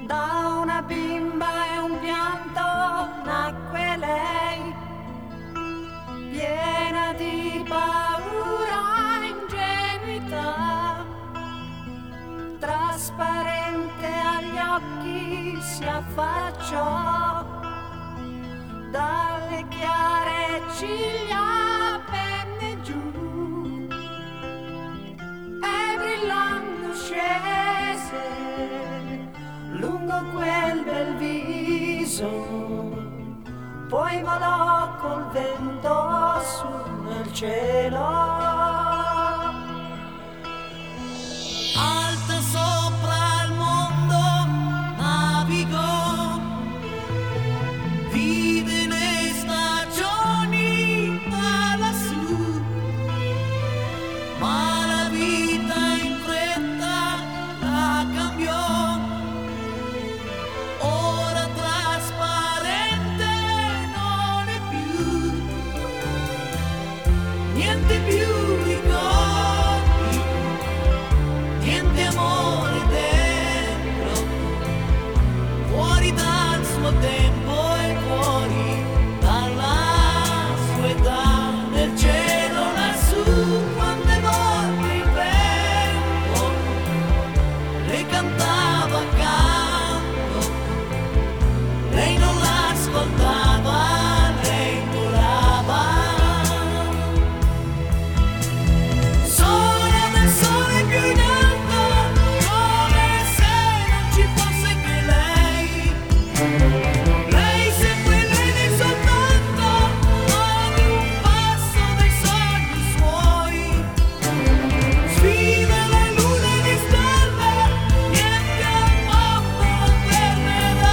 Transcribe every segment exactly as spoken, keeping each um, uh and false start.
Da una bimba e un pianto nacque lei, piena di paura e ingenuità, trasparente agli occhi si affacciò, dalle chiare ciglia penne giù e brillando scese lungo quel bel viso, poi volò col vento su nel cielo. Alta sopra il mondo navigò, vide le stagioni da lassù, ma la vita in fretta la cambiò. Ora trasparente non è più, niente più ricordi, niente amore dentro, fuori dal suo tempo e fuori dalla sua età. Nel cielo lassù quante volte il vento le cantava accanto, lei non l'ascoltava, lei volava. Sola del sole più in alto, come se non ci fosse che lei. Lei segue e vede soltanto ad un passo dei sogni suoi. Sfida le lune di stelle, niente al mondo fermerà.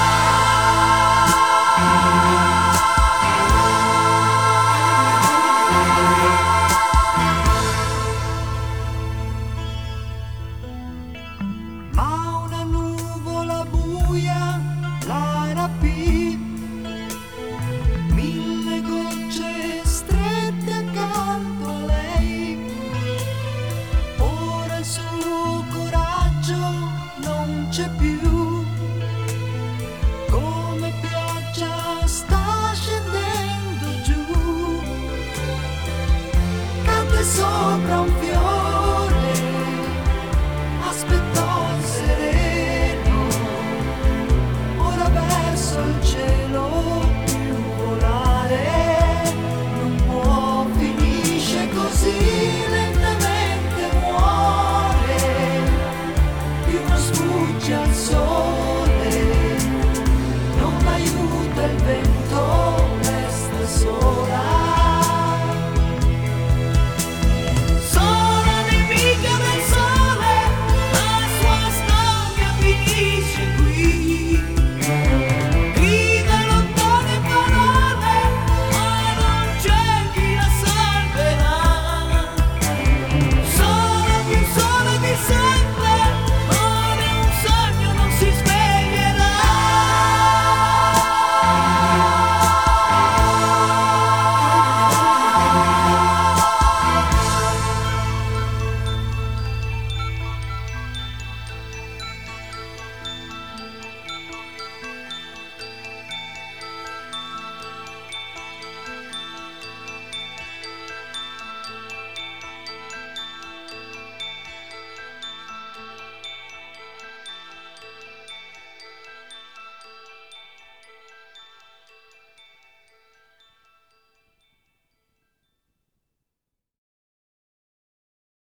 Ma una nuvola buia la rapì, mille gocce strette accanto a lei. Ora il suo coraggio non c'è più, come pioggia sta scendendo giù, cade sopra